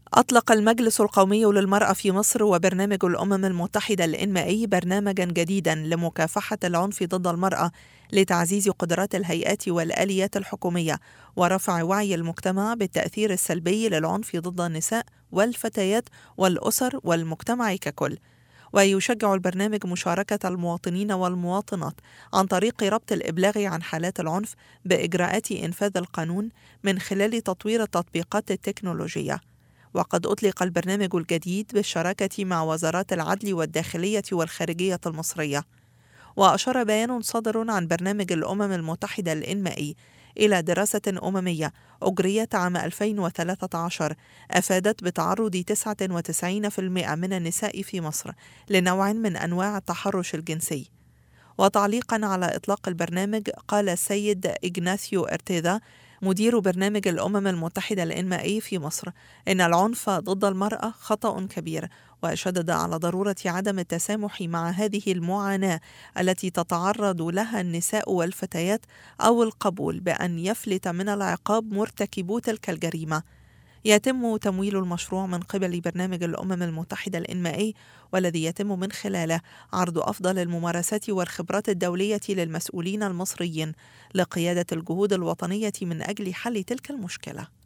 أطلق المجلس القومي للمرأة في مصر وبرنامج الأمم المتحدة الإنمائي برنامجا جديدا لمكافحة العنف ضد المرأة لتعزيز قدرات الهيئات والآليات الحكومية ورفع وعي المجتمع بالتأثير السلبي للعنف ضد النساء والفتيات والأسر والمجتمع ككل. ويشجع البرنامج مشاركة المواطنين والمواطنات عن طريق ربط الإبلاغ عن حالات العنف بإجراءات إنفاذ القانون من خلال تطوير التطبيقات التكنولوجية. وقد أطلق البرنامج الجديد بالشراكة مع وزارات العدل والداخلية والخارجية المصرية. وأشار بيان صادر عن برنامج الأمم المتحدة الإنمائي إلى دراسة أممية أجريت عام 2013 أفادت بتعرض 99% من النساء في مصر لنوع من أنواع التحرش الجنسي. وتعليقا على إطلاق البرنامج قال السيد إغناثيو إرتيدا مدير برنامج الأمم المتحدة الإنمائي في مصر إن العنف ضد المرأة خطأ كبير، وشدد على ضرورة عدم التسامح مع هذه المعاناة التي تتعرض لها النساء والفتيات أو القبول بأن يفلت من العقاب مرتكبو تلك الجريمة. يتم تمويل المشروع من قبل برنامج الأمم المتحدة الإنمائي، والذي يتم من خلاله عرض أفضل الممارسات والخبرات الدولية للمسؤولين المصريين لقيادة الجهود الوطنية من أجل حل تلك المشكلة.